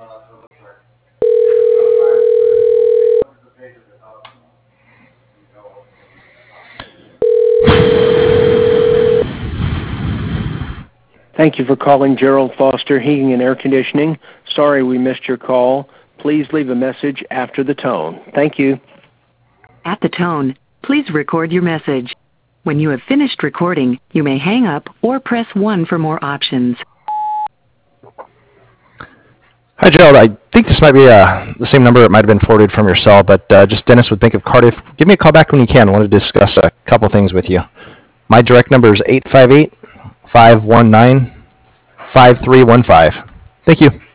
Thank you for calling Gerald Foster Heating and Air Conditioning. Sorry we missed your call. Please leave a message after the tone. Thank you. At the tone, please record your message. When you have finished recording, you may hang up or press 1 for more options. Hi, Gerald. I think this might be the same number. It might have been forwarded from your cell, but just Dennis with Bank of Cardiff. Give me a call back when you can. I want to discuss a couple things with you. My direct number is 858-519-5315. Thank you.